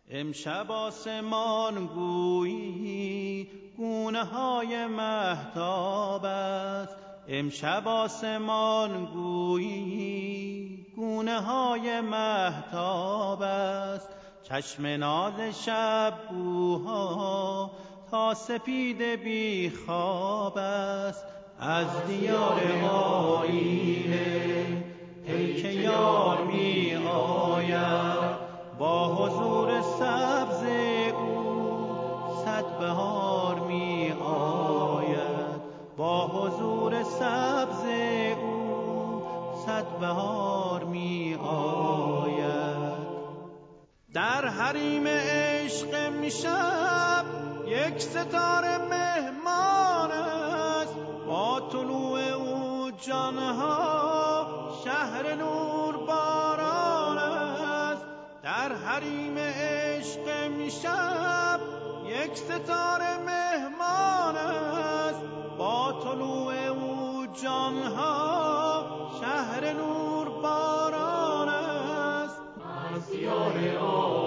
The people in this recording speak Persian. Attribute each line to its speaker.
Speaker 1: امشب آسمان گویی گونه های مهتاب است. امشب آسمان گویی گونه های مهتاب است. چشم ناز شب گوها تا سپید بی خواب است. از دیار آینه پیک یار می آید، با حضور سبز او صد بهار می آید. با حضور سبز او صد بهار می آید. در حریم عشق امشب یک ستاره مهمان است. با طلوع او جانها شهر نور باران است. در حریم عشق امشب یک ستاره مهمان است. با طلوع او جانها شهر نور باران است.
Speaker 2: از دیار